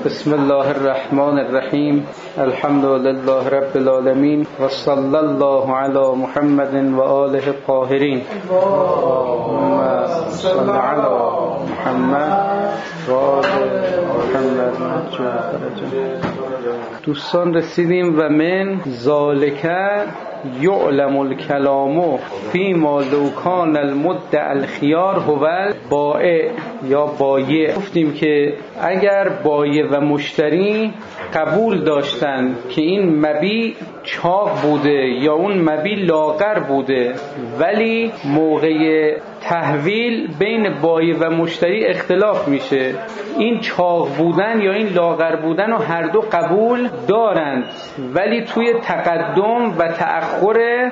بسم الله الرحمن الرحیم. الحمد لله رب العالمین و صلی الله علی محمد و آله الطاهرین. اللهم صل علی محمد و آل محمد. دوستان رسیدیم و من ذالک یعلم الکلام فیما لو کان المدعی الخیار هو البائع یا بایع. گفتیم که اگر بایع و مشتری قبول داشتن که این مبیع چاق بوده یا اون مبیع لاغر بوده، ولی موقع تحویل بین بایع و مشتری اختلاف میشه، این چاق بودن یا این لاغر بودن رو هر دو قبول دارند، ولی توی تقدم و تأخر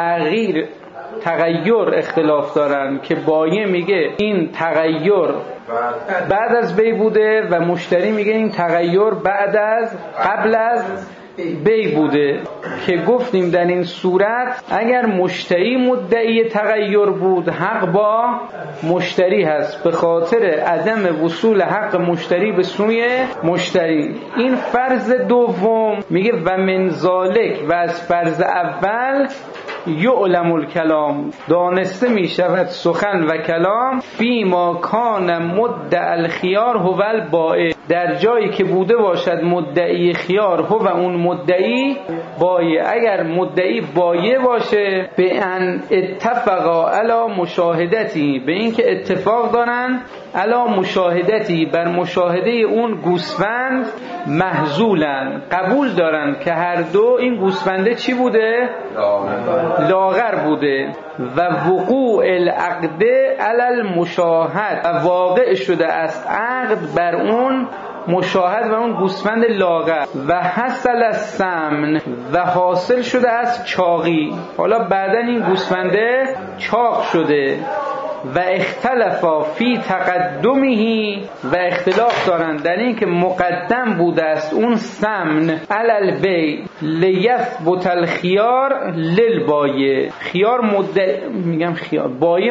تغییر اختلاف دارن که بایع میگه این تغییر بعد از بی بوده و مشتری میگه این تغییر قبل از بی بوده. که گفتیم در این صورت اگر مشتری مدعی تغییر بود، حق با مشتری هست به خاطر عدم وصول حق مشتری به سوی مشتری. این فرض دوم میگه و من ذالک، و از فرض اول یعلم الکلام، دانسته می شود سخن و کلام، فیما کان مدعی الخیار هو البائع، در جایی که بوده باشد مدعی خیار هو اون مدعی بایع. اگر مدعی بایع باشه به ان اتفقا علی مشاهدتی، به این که اتفاق دارن علی مشاهدتی، بر مشاهده اون گوسفند، محزولن، قبول دارن که هر دو این گوسفنده چی بوده؟ لاغر بوده. و وقوع العقد علی المشاهد، و واقع شده است عقد بر اون مشاهد و اون گوسفند لاغر. و حاصل السمن، و حاصل شده از چاقی، حالا بعدن این گوسفنده چاق شده. و اختلافا فی تقدمه، و اختلاف دارند در این که مقدم بوده است اون سمن علی البیع لیثبت الخیار للبایع. خیار بایع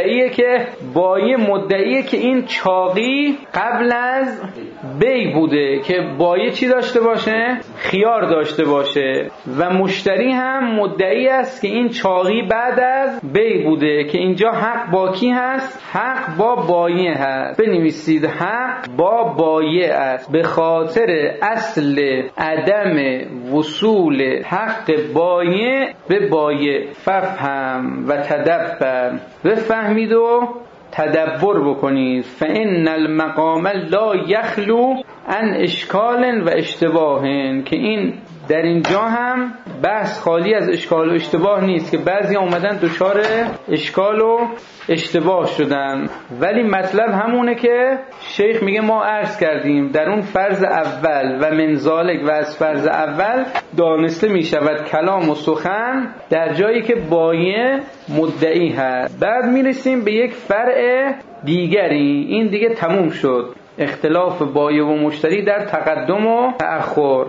مدعیه که این چاقی قبل از بی بوده، که بایع چی داشته باشه؟ خیار داشته باشه. و مشتری هم مدعی است که این چاقی بعد از بی بوده، که اینجا حق با کی هست؟ حق با بایع هست. بنویسید حق با بایع است به خاطر اصل عدم وصول حق بایع به بایع. ففهم و تدبر، بفهمید و تدبر بکنید. فإن المقام لا یخلو عن اشکال و اشتباه، که این در اینجا هم بحث خالی از اشکال و اشتباه نیست، که بعضی اومدن دچار اشکال و اشتباه شدن، ولی مطلب همونه که شیخ میگه ما عرض کردیم در اون فرض اول و من ذالک، و از فرض اول دانسته میشود کلام و سخن در جایی که بایع مدعی هست. بعد میرسیم به یک فرع دیگری، این دیگه تموم شد اختلاف بایع و مشتری در تقدم و تأخر.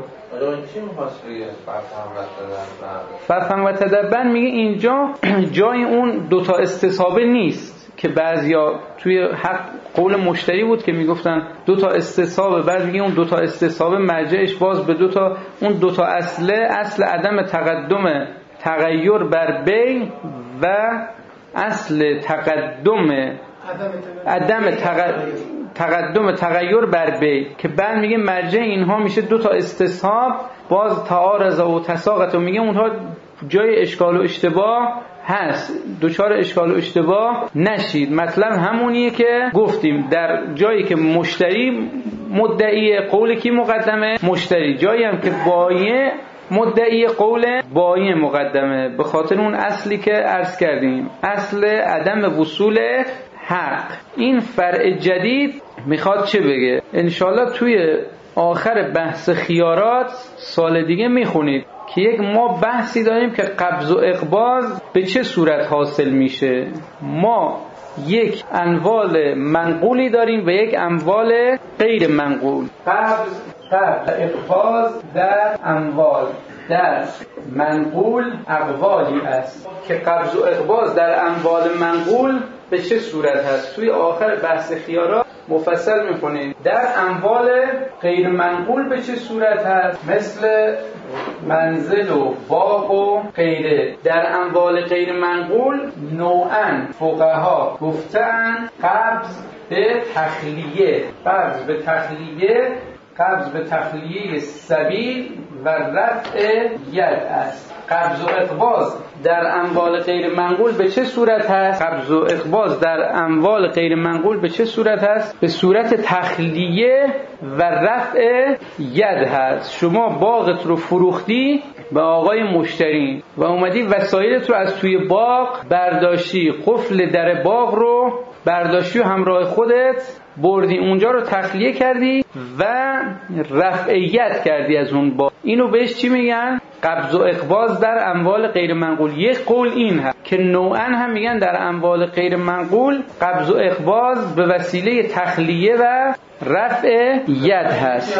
ففهم و تدبر میگه اینجا جای اون دوتا استصحابه نیست که بعضیا توی حق قول مشتری بود که میگفتن دوتا استصحابه، بعد میگه اون دوتا استصحابه مرجعش باز به اون دوتا اصل عدم تقدم تغییر بر بی و اصل عدم تقدم تغییر بر بی، که بعد میگه مرجع اینها میشه دوتا استصحاب، باز تعارض و تساقط، و میگه اونها جای اشکال و اشتباه هست، دوچار اشکال و اشتباه نشید. مطلب همونیه که گفتیم در جایی که مشتری مدعی قول کی مقدمه؟ مشتری. جایی هم که بایع مدعی قول بایع مقدمه، به خاطر اون اصلی که عرض کردیم، اصل عدم وصول حق. این فرع جدید میخواد چه بگه؟ انشالله توی آخر بحث خیارات سال دیگه میخونید که ما بحثی داریم که قبض و اقباض به چه صورت حاصل میشه. ما یک اموال منقولی داریم و یک اموال غیر منقول. قبض اقباض در اموال، در منقول اقوالی است که قبض و اقباض در اموال منقول به چه صورت هست. توی آخر بحث خیارات مفصل میکنیم. در اموال غیر منقول به چه صورت هست؟ مثل منزل و باغ و غیره. در اموال غیر منقول نوعاً فقها گفتن قبض به تخلیه، قبض به تخلیه سبیل و رفع ید است. قبض و اقباض در اموال غیر منقول به چه صورت هست؟ قبض و اقباض در اموال غیر منقول به چه صورت هست؟ به صورت تخلیه و رفع ید هست. شما باغت رو فروختی به آقای مشتری و اومدی وسایلت رو از توی باغ برداشتی، قفل در باغ رو برداشتی و همراه خودت بردی اونجا رو تخلیه کردی و رفع ید کردی از اون باغ. اینو بهش چی میگن؟ قبض و اقباض در اموال غیر منقول. یک قول این هست که نوعاً هم میگن در اموال غیر منقول قبض و اقباض به وسیله تخلیه و رفع ید هست.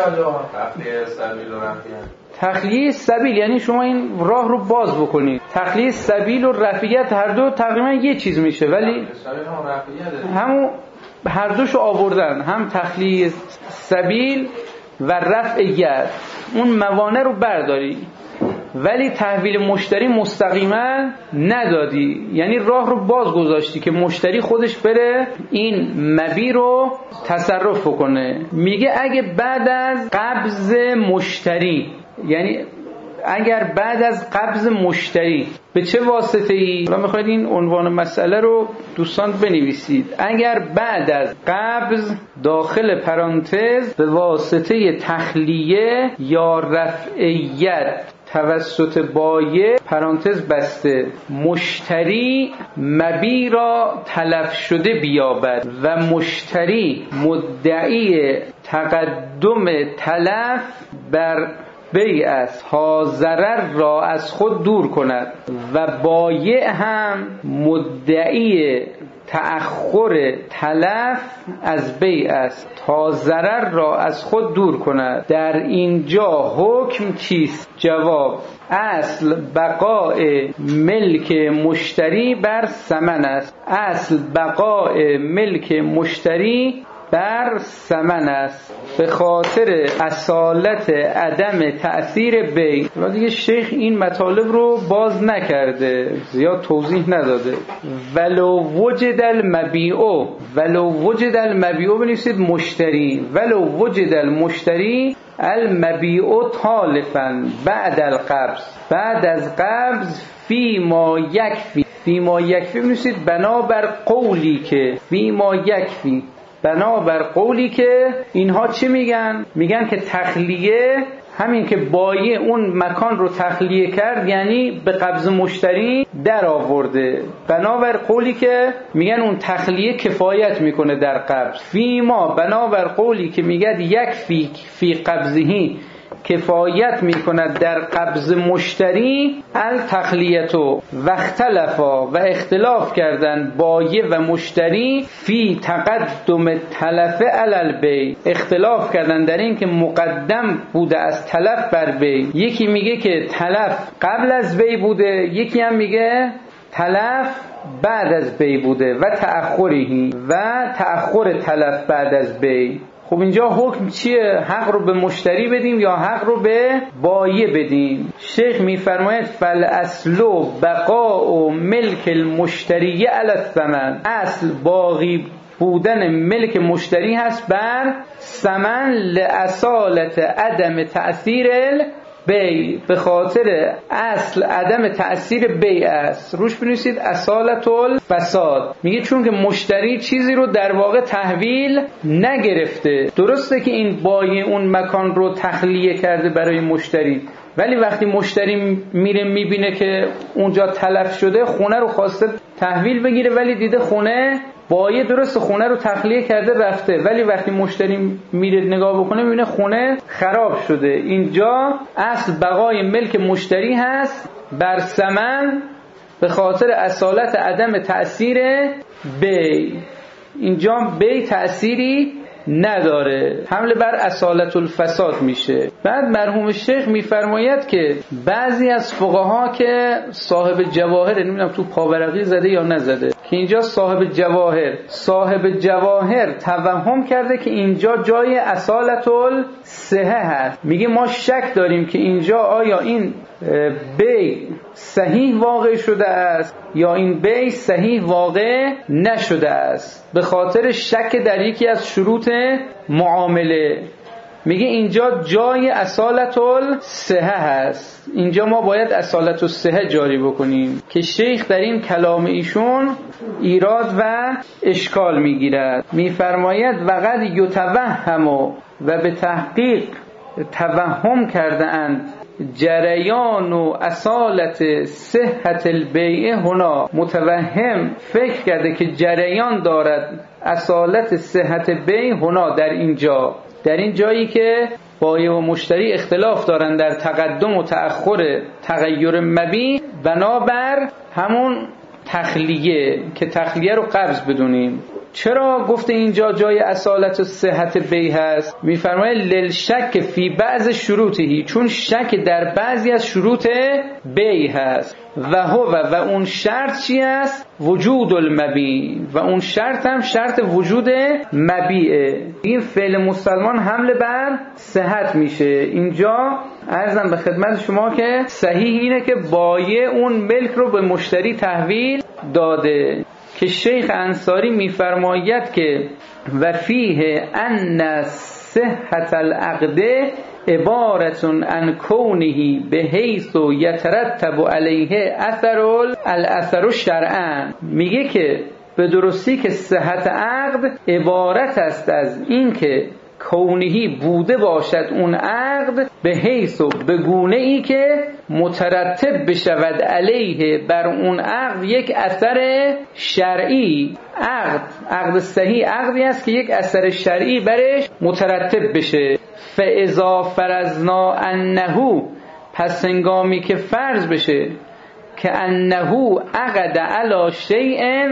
تخلیه سبیل یعنی شما این راه رو باز بکنید. تخلیه سبیل و رفعیت هر دو تقریبا یه چیز میشه، ولی همون هر دوشو آوردن، هم تخلیه سبیل و رفع ید. اون موانع رو برداری ولی تحویل مشتری مستقیما ندادی، یعنی راه رو باز گذاشتی که مشتری خودش بره این مبیع رو تصرف کنه. میگه اگه بعد از قبض مشتری، یعنی اگر بعد از قبض مشتری به چه واسطه ای؟ حالا میخواید این عنوان مسئله رو دوستان بنویسید. اگر بعد از قبض داخل پرانتز به واسطه تخلیه یا رفع ید توسط بایع پرانتز بسته مشتری مبیع را تلف شده بیابد و مشتری مدعی تقدم تلف بر بیع است تا ضرر را از خود دور کند و بایع هم مدعی تأخر تلف از بیع است تا ضرر را از خود دور کند. در اینجا حکم چیست؟ جواب: اصل بقای ملک مشتری بر ثمن است. اصل بقای ملک مشتری بر ثمن است به خاطر اصالت عدم تأثیر بیع. و دیگه شیخ این مطالب رو باز نکرده، زیاد توضیح نداده. ولو وجد المبیع بنویسید مشتری، ولو وجد المشتری المبیع تالفا بعد القبض، بعد از قبض فیما یکفی بنویسید بنابر قولی که اینها چی میگن؟ میگن که تخلیه، همین که بایع اون مکان رو تخلیه کرد یعنی به قبض مشتری در آورده. بنابر قولی که میگن اون تخلیه کفایت میکنه در قبض. فیما بنابر قولی که میگن یک فی قبضهی کفایت میکند در قبض مشتری التخلیتو و اختلافا و اختلاف کردن بایع و مشتری فی تقدم تلف علی البیع، اختلاف کردن در این که مقدم بوده از تلف بر بیع. یکی میگه که تلف قبل از بیع بوده، یکی هم میگه تلف بعد از بیع بوده و تأخر تلف بعد از بیع. خب اینجا حکم چیه؟ حق رو به مشتری بدیم یا حق رو به بایع بدیم؟ شیخ میفرماید فالاصل بقاء ملک المشتری علی الثمن، اصل باقی بودن ملک مشتری هست بر ثمن لاصالت عدم تأثیر بیع، به خاطر اصل عدم تأثیر بیع است. روش بنویسید اصالت الفساد. میگه چون که مشتری چیزی رو در واقع تحویل نگرفته. درسته که این بایع اون مکان رو تخلیه کرده برای مشتری، ولی وقتی مشتری میره میبینه که اونجا تلف شده، خونه رو خواسته تحویل بگیره ولی دیده خونه بایع درست خونه رو تخلیه کرده رفته، ولی وقتی مشتری میره نگاه بکنه میبینه خونه خراب شده. اینجا اصل بقای ملک مشتری هست بر ثمن به خاطر اصالت عدم تأثیر بیع. اینجا بیع تأثیری نداره، حمله بر اصالت الفساد میشه. بعد مرحوم شیخ میفرماید که بعضی از فقها که صاحب جواهر، نمیدونم تو پاورقی زده یا نزده، که اینجا صاحب جواهر توهم کرده که اینجا جای اصالت الصحه هست. میگه ما شک داریم که اینجا آیا این بی صحیح واقع شده است یا این بی صحیح واقع نشده است، به خاطر شک در یکی از شروط معامله. میگه اینجا جای اصالت الصحه هست، اینجا ما باید اصالت الصحه جاری بکنیم که شیخ در این کلام ایشون ایراد و اشکال میگیرد. میفرماید وقد یتوهم و به تحقیق توهم کرده اند جریان و اصالت صحت البیع هنا، متوهم فکر کرده که جریان دارد اصالت صحت بیع هنا، در این جایی که بایع و مشتری اختلاف دارن در تقدم و تأخر تغییر مبیع، بنابر همون تخلیه که تخلیه رو قبض بدونیم. چرا گفته اینجا جای اصالت و صحت بیع هست؟ میفرماید للشک فی بعض شروطهی، چون شک در بعضی از شروط بیع هست. و اون شرط چی است؟ وجود المبیع، و اون شرط هم شرط وجود مبیعه. این فعل مسلمان حمله بر صحت میشه. اینجا عرضم به خدمت شما که صحیح اینه که بایع اون ملک رو به مشتری تحویل داده، که شیخ انصاری میفرماید که و فیه ان صحت العقد عبارت عن کونه به حیث یترتب علیه الاثر شرعا. میگه که به درستی که صحت عقد عبارت است از این که کونهی بوده باشد اون عقد، به حیث و به گونه ای که مترتب بشود علیه بر اون عقد یک اثر شرعی. عقد صحیح عقدی است که یک اثر شرعی برش مترتب بشه. فاذا فرضنا انه، پس هنگامی که فرض بشه که انه عقد علی شیء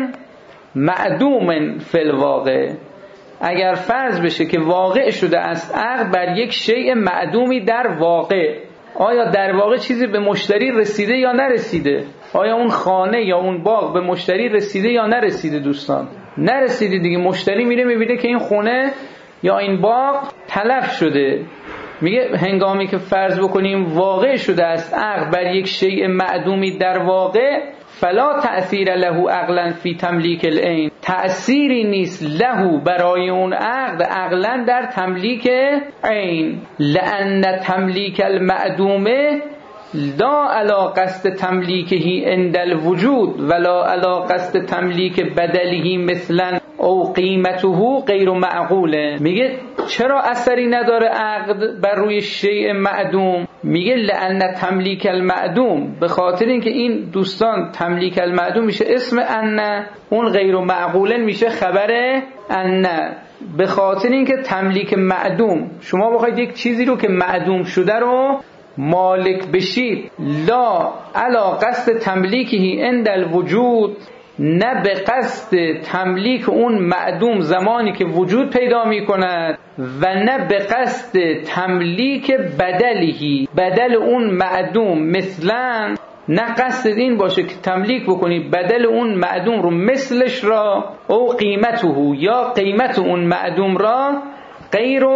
معدوم فی الواقع، اگر فرض بشه که واقع شده است عقد بر یک شیء معدومی در واقع، آیا در واقع چیزی به مشتری رسیده یا نرسیده؟ آیا اون خانه یا اون باغ به مشتری رسیده یا نرسیده؟ دوستان نرسیده دیگه. مشتری میره میبینه که این خونه یا این باغ تلف شده. میگه هنگامی که فرض بکنیم واقع شده است عقد بر یک شیء معدومی در واقع، فلا تأثیر له عقلا فی تملیک العین، تأثیری نیست له برای اون عقد عقلا در تملیک عین. لأن تملیک المعدومه لا علی قصد تملیکه عند الوجود ولا علی قصد تملیک بدله مثلا او قیمته غیر معقوله. میگه چرا اثری نداره عقد بر روی شیء معدوم؟ میگه لأن تملیک المعدوم، به خاطر اینکه این دوستان تملیک المعدوم میشه اسم ان، اون غیر معقوله میشه خبر ان. به خاطر اینکه تملیک معدوم، شما بخواید یک چیزی رو که معدوم شده رو مالک بشید، لا علا قصد تملیکه عند الوجود، نه به قصد تملیک اون معدوم زمانی که وجود پیدا می کند، و نه به قصد تملیک بدلهی، بدل اون معدوم مثلا، نه قصد این باشه که تملیک بکنی بدل اون معدوم رو مثلش را، او قیمته، یا قیمت اون معدوم را غیر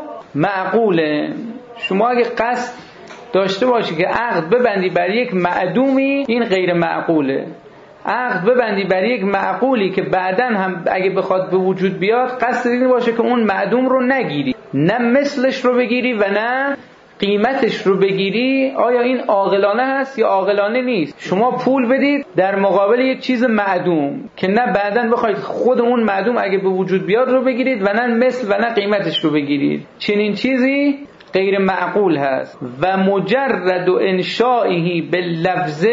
معقوله. شما اگه قصد داشته باشی که عقد ببندی بر یک معدومی، این غیر معقوله. عقد ببندی بر یک معقولی که بعداً هم اگه بخواد به وجود بیاد، قصد این باشه که اون معدوم رو نگیری، نه مثلش رو بگیری و نه قیمتش رو بگیری. آیا این عاقلانه هست یا عاقلانه نیست؟ شما پول بدید در مقابل یک چیز معدوم که نه بعداً بخواید خود اون معدوم اگه به وجود بیاد رو بگیرید و نه مثل و نه قیمتش رو بگیرید. چنین چیزی غیر معقول هست. و مجرد انشائه باللفظ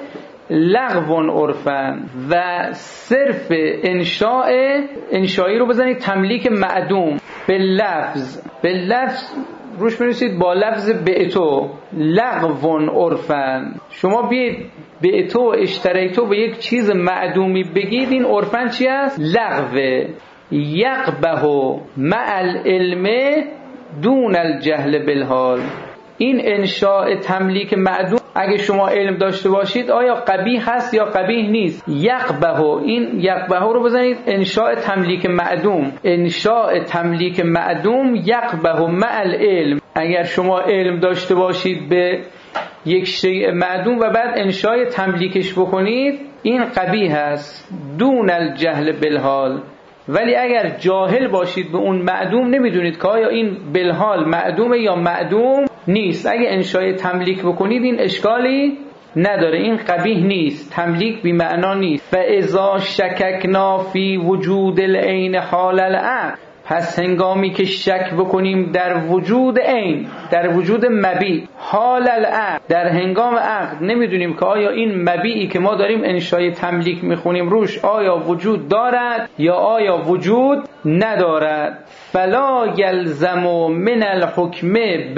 لغو عرفا، و صرف انشایی رو بزنید تملیک معدوم باللفظ روش بنویسید با لفظ بعتو، لغو عرفا. شما بیاید بعتو اشتریتو به یک چیز معدومی بگید، این عرفا چی است؟ لغوه. یقبه مع العلم دون الجهل بالحال. این انشاء تملیک معدوم اگه شما علم داشته باشید آیا قبیح هست یا قبیح نیست؟ یقبه، این یقبه رو بزنید انشاء تملیک معدوم. انشاء تملیک معدوم یقبه مع العلم. اگر شما علم داشته باشید به یک شیء معدوم و بعد انشاء تملیکش بکنید، این قبیح است دون الجهل بالحال. ولی اگر جاهل باشید به اون معدوم، نمیدونید که آیا این بالحال معدومه یا معدوم نیست، اگه انشاء تملیک بکنید این اشکالی نداره، این قبیح نیست، تملیک بی معنا نیست. فاذا شککنا فی وجود العین حال العقل، پس هنگامی که شک بکنیم در وجود عین، در وجود مبی، حال العقل، در هنگام عقد نمیدونیم که آیا این مبیعی که ما داریم انشای تملیک میخونیم روش آیا وجود دارد یا آیا وجود ندارد. فلا یلزم من الحکم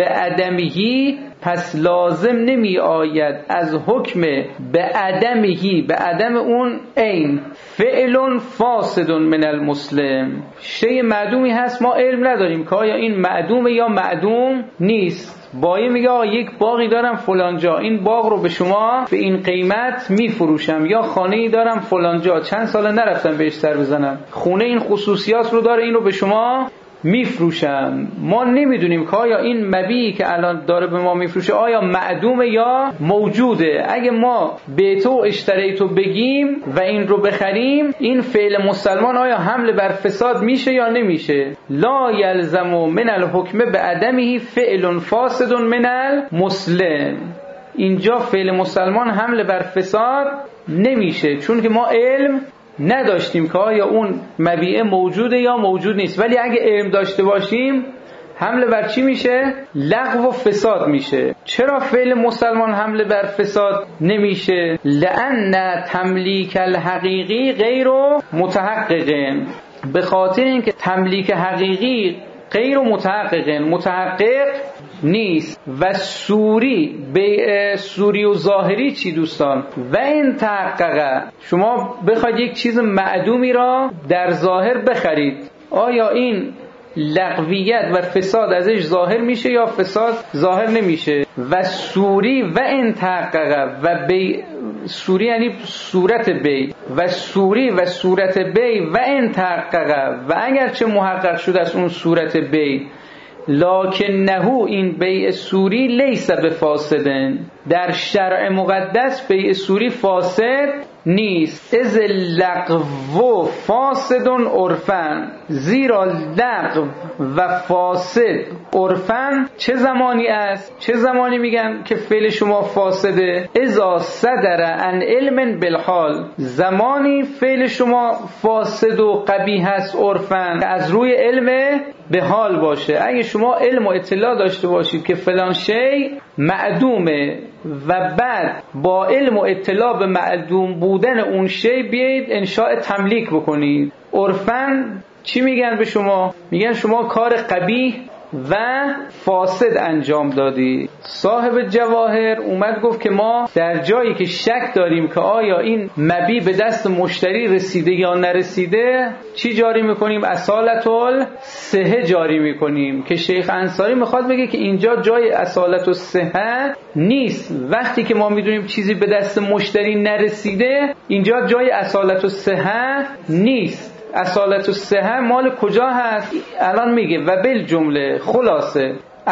بعدمه، پس لازم نمی آید از حکم به عدمهی، به عدم اون عین، فعل فاسد من المسلم، شیء معدومی هست ما علم نداریم که آیا این معدومه یا معدوم نیست. بایی میگه یک باغی دارم فلانجا، این باغ رو به شما به این قیمت میفروشم، یا خانه‌ای دارم فلانجا، چند سال نرفتم بهش سر بزنم، خونه این خصوصیات رو داره، این رو به شما میفروشم. ما نمیدونیم که آیا این مبیعی که الان داره به ما میفروشه آیا معدومه یا موجوده. اگه ما به تو اشتری تو بگیم و این رو بخریم، این فعل مسلمان آیا حمل بر فساد میشه یا نمیشه؟ لا یلزم من الحکم بعدمه فعل فاسد من المسلم. اینجا فعل مسلمان حمل بر فساد نمیشه، چون که ما علم نداشتیم که آیا اون مبیعه موجوده یا موجود نیست. ولی اگه علم داشته باشیم حمله بر چی میشه؟ لغو و فساد میشه. چرا فعل مسلمان حمله بر فساد نمیشه؟ لأن تملیک الحقیقی غیر متحقق، به خاطر اینکه تملیک حقیقی غیر متحقق، متحقق نیست. و سوری به سوری و ظاهری چی دوستان؟ و این تحقق، شما بخواید یک چیز معدومی را در ظاهر بخرید، آیا این لغویت و فساد ازش ظاهر میشه یا فساد ظاهر نمیشه؟ و سوری و این تحقق، و بی سوری یعنی صورت بی، و سوری و صورت بی و این تحقق، و اگر چه محقق شده از اون صورت بی، لکنه این بیع سوری لیس بفاسدن، در شرع مقدس بیع سوری فاسد نیست. از لغو فاسد عرفن، زیرا لغو و فاسد عرفن چه زمانی است؟ چه زمانی میگن که فعل شما فاسده؟ اذا صدر عن علم بالحال، زمانی فعل شما فاسد و قبیح است عرفن از روی علم به حال باشه. اگه شما علم و اطلاع داشته باشید که فلان شی معدومه و بعد با علم و اطلاع به معدوم بودن اون شی بیایید انشاء تملیک بکنید، عرفاً چی میگن به شما؟ میگن شما کار قبیح و فاسد انجام دادی. صاحب جواهر اومد گفت که ما در جایی که شک داریم که آیا این مبیع به دست مشتری رسیده یا نرسیده، چی جاری میکنیم؟ اصالت الصحه جاری میکنیم، که شیخ انصاری میخواد بگه که اینجا جای اصالت الصحه نیست. وقتی که ما میدونیم چیزی به دست مشتری نرسیده، اینجا جای اصالت الصحه نیست. اصالت الصحه مال کجا هست؟ الان میگه و بالجمله خلاصه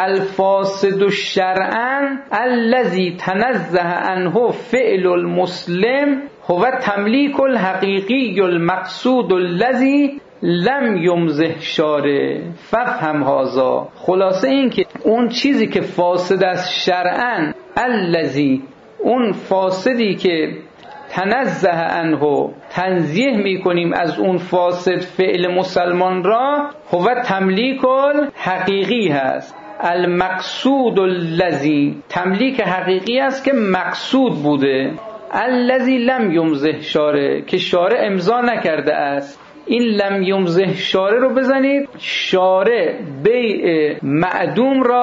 الفاسد شرعا الذي تنزه عنه فعل المسلم هو تملیک الحقیقی المقصود الذي لم یمزه شارع ففهم هذا. خلاصه این که اون چیزی که فاسد است شرعا، الذي، اون فاسدی که تنزه عنه، تنزیه میکنیم از اون فاسد فعل مسلمان را، هو تملیک الحقیقی هست. المقصود الذی، تملیک حقیقی است که مقصود بوده، الذی لم یمزه شارع، که شارع امضا نکرده است. این لم یمزه شارع رو بزنید، شارع بیع معدوم را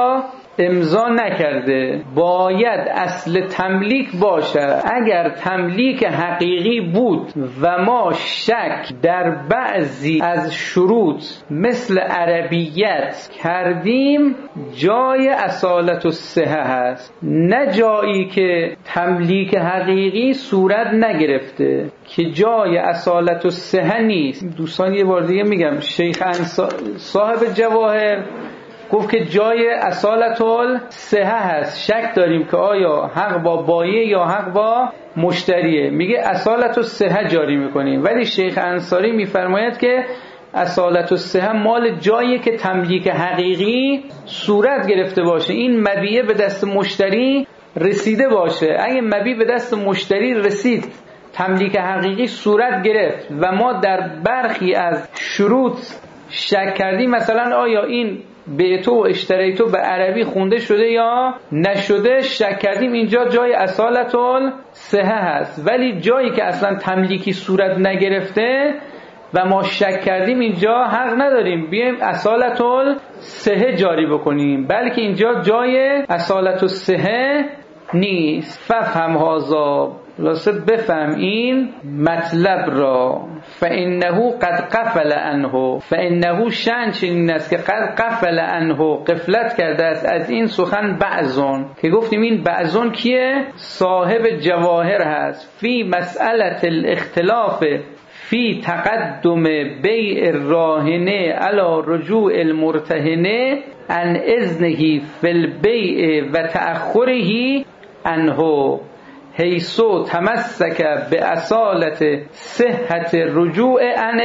امضا نکرده، باید اصل تملیک باشه. اگر تملیک حقیقی بود و ما شک در بعضی از شروط مثل عربیت کردیم، جای اصالت الصحه هست، نه جایی که تملیک حقیقی صورت نگرفته که جای اصالت الصحه نیست. دوستان یه بار دیگه میگم، شیخ صاحب جواهر گفت که جای اصالت الصحه هست، شک داریم که آیا حق با بایع یا حق با مشتریه، میگه اصالت الصحه جاری میکنیم. ولی شیخ انصاری میفرماید که اصالت الصحه مال جایی که تملیک حقیقی صورت گرفته باشه، این مبیع به دست مشتری رسیده باشه. اگه مبیع به دست مشتری رسید، تملیک حقیقی صورت گرفت و ما در برخی از شروط شک کردیم، مثلا آیا این بیتو و اشتریتو به عربی خونده شده یا نشده، شک کردیم، اینجا جای اصالت الصحه هست. ولی جایی که اصلا تملیکی صورت نگرفته و ما شک کردیم، اینجا حق نداریم بیایم اصالت الصحه جاری بکنیم، بلکه اینجا جای اصالت الصحه نیست. فهم هذا، لازم بفهم این مطلب را. فانه قد قفل عنه، فانه شأن چنین است که قد قفل عنه، غفلت کرده است از این سخن بعضون، که گفتیم این بعضون کیه؟ صاحب جواهر هست. فی مسئله الاختلاف فی تقدم بیع الراهنه علی رجوع المرتهنه عن اذنه فی البیع و تأخره عنه حیث تمسک به اصالت صحت رجوع عن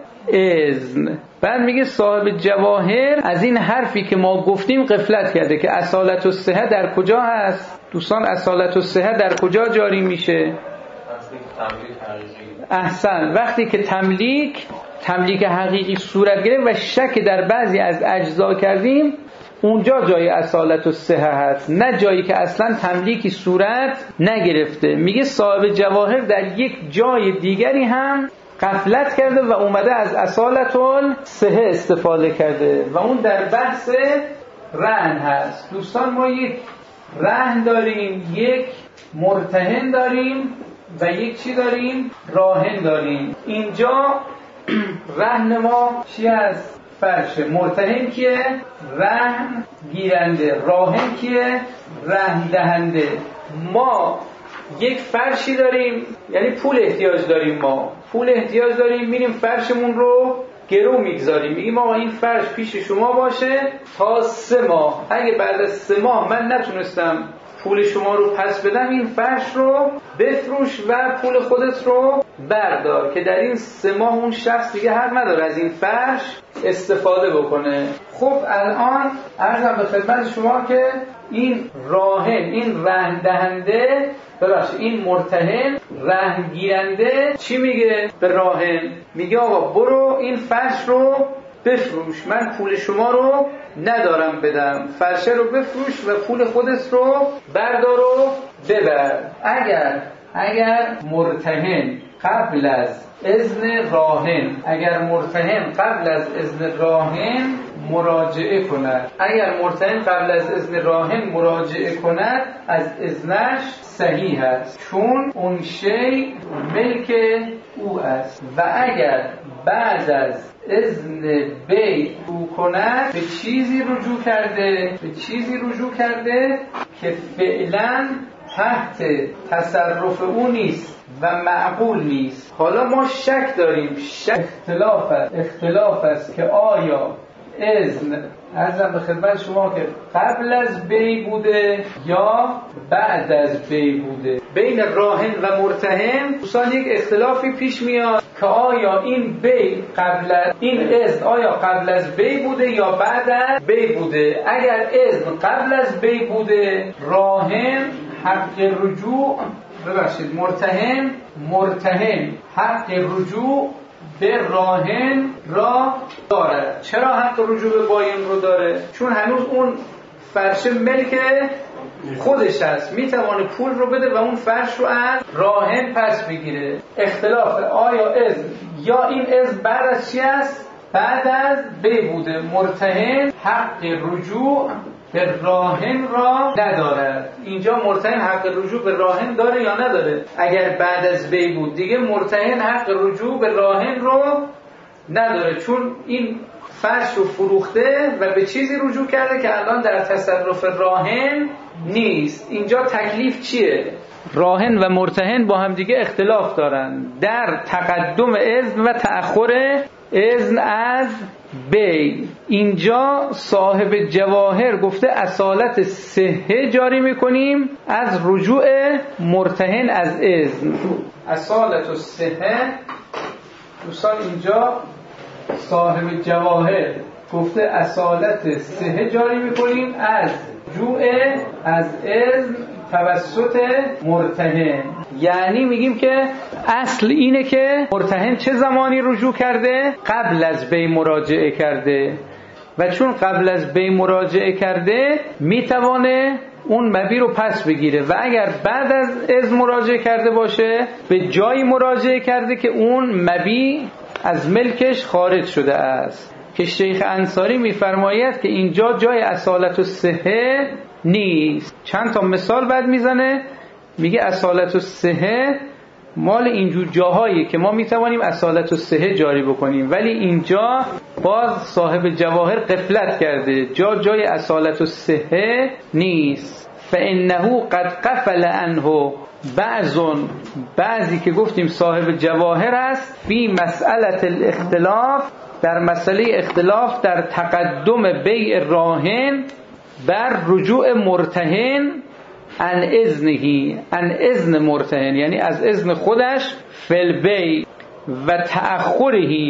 الاذن. بعد میگه صاحب جواهر از این حرفی که ما گفتیم غفلت کرده که اصالت الصحه در کجا هست. دوستان اصالت الصحه در کجا جاری میشه؟ احسن، وقتی که تملیک حقیقی صورت گرفت و شک در بعضی از اجزا کردیم، اونجا جای اصالت الصحه هست، نه جایی که اصلا تملیکی صورت نگرفته. میگه صاحب جواهر در یک جای دیگری هم غفلت کرده و اومده از اصالت الصحه استفاده کرده و اون در بحث رهن هست. دوستان ما یک رهن داریم، یک مرتهن داریم و یک چی داریم؟ راهن داریم. اینجا رهن ما چی هست؟ فرشه. مرتهن کیه؟ رهن گیرنده. راهن کیه؟ رهن دهنده. ما یک فرشی داریم، یعنی پول احتیاج داریم، ما پول احتیاج داریم، میریم فرشمون رو گرو میگذاریم، میگیم آقا این فرش پیش شما باشه تا 3 ماه، اگه بعد از 3 ماه من نتونستم پول شما رو پس بدم، این فرش رو بفروش و پول خودت رو بردار، که در این 3 ماه اون شخص دیگه حق نداره از این فرش استفاده بکنه. خب الان عرضم به خدمت شما که این راهن، این رهن دهنده، ببخشید این مرتهن رهن گیرنده چی میگه به راهن؟ میگه آقا برو این فرش رو بفروش، من پول شما رو ندارم بدم، فرشه رو بفروش و پول خودت رو بردار و ببر. اگر مرتهن قبل از اذن راهن، اگر مرتهن قبل از اذن راهن مراجعه کند، اگر مرتهن قبل از اذن راهن مراجعه کند، از اذنش صحیح است، چون اون شی ملک او است. و اگر بعد از اذن بیع او کند، به چیزی رجوع کرده که فعلا تحت تصرف او نیست و معقول نیست. حالا ما شک داریم، اختلاف است که آیا اذن عرضم به خدمت شما که قبل از بیع بوده یا بعد از بیع بوده. بین راهن و مرتهن دوستان یک اختلافی پیش میاد که آیا این بیع این اذن آیا قبل از بیع بوده یا بعد از بیع بوده. اگر اذن قبل از بیع بوده، راهن حق رجوع، ببخشید مرتهن حق رجوع به راهن را دارد. چرا حق رجوع به باین رو داره؟ چون هنوز اون فرش ملک خودش هست، میتوانه پول رو بده و اون فرش رو از راهن پس بگیره. اختلاف آیا اذن یا این اذن بعد از چی است؟ بعد از بیع بوده. مرتهن حق رجوع به راهن را ندارد. اینجا مرتهن حق رجوع به راهن داره یا نداره؟ اگر بعد از بی بود دیگه مرتهن حق رجوع به راهن رو نداره، چون این فرش رو فروخته و به چیزی رجوع کرده که الان در تصرف راهن نیست. اینجا تکلیف چیه؟ راهن و مرتهن با هم دیگه اختلاف دارن در تقدم اذن و تأخر اذن از بی. اینجا صاحب جواهر گفته اصالت صحه جاری میکنیم از رجوع مرتهن از اذن. اصالت صحه دوستان اینجا صاحب جواهر گفته اصالت صحه جاری میکنیم از رجوع از اذن توسط مرتهن. یعنی میگیم که اصل اینه که مرتهن چه زمانی رجوع کرده؟ قبل از بی مراجعه کرده، و چون قبل از بی مراجعه کرده میتوانه اون مبی رو پس بگیره، و اگر بعد از اذن مراجعه کرده باشه به جایی مراجعه کرده که اون مبی از ملکش خارج شده است، که شیخ انصاری میفرماید که اینجا جای اصالت الصحه نیست. چند تا مثال بعد میزنه، میگه اصالت الصحه مال اینجور جاهایی که ما میتوانیم اصالت الصحه جاری بکنیم، ولی اینجا باز صاحب جواهر غفلت کرده، جای اصالت الصحه نیست. فانه قد قفل عنه بعضی که گفتیم صاحب جواهر است فی مسئله الاختلاف، در مسئله اختلاف در تقدم بیع راهن بر رجوع مرتهن عن اذنهی، عن اذن مرتهن، یعنی از اذن خودش فل بی و تأخرهی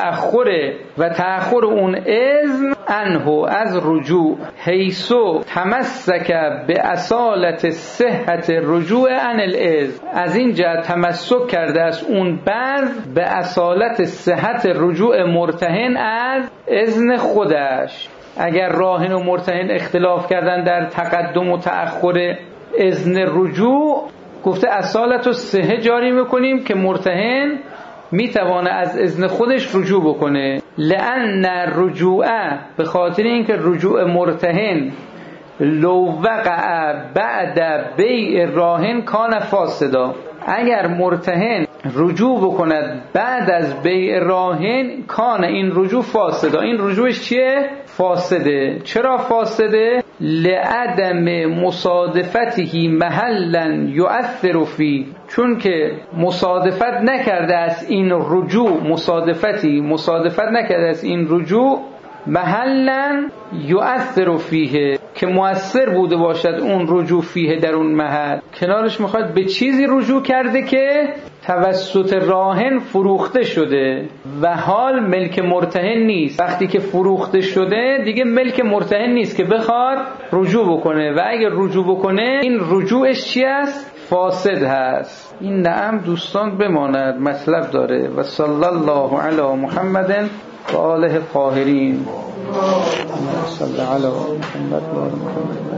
و تأخر اون اذن عنه از رجوع، حیثو تمسک به اصالت صحت رجوع عن الاذن، از این جهت تمسک کرده از اون بعض به اصالت صحت رجوع مرتهن از اذن خودش. اگر راهن و مرتهن اختلاف کردن در تقدم و تأخر اذن رجوع، گفته اصالت و صحه جاری میکنیم که مرتهن میتوانه از اذن خودش رجوع بکنه. لأن رجوع، به خاطر اینکه رجوع مرتهن لو وقع بعد بیع راهن کان فاسدا، اگر مرتهن رجوع بکند بعد از بیع راهن کان این رجوع فاسدا، این رجوعش چیه؟ فاسده. چرا فاسده؟ لعدم مصادفته محلا یؤثر فی، چون که مصادفت نکرده از این رجوع، مصادفت نکرده از این رجوع محلا یؤثر فیه، که مؤثر بوده باشد اون رجوع فیه در اون محل. کنارش میخواد به چیزی رجوع کرده که توسط راهن فروخته شده و حال ملک مرتهن نیست. وقتی که فروخته شده دیگه ملک مرتهن نیست که بخواد رجوع بکنه، و اگر رجوع بکنه این رجوعش چی است؟ فاسد هست. این نعم دوستان بماند، مطلب داره. و صلی الله علی محمد و آله الطاهرین. صلی علی محمد و آله محمد.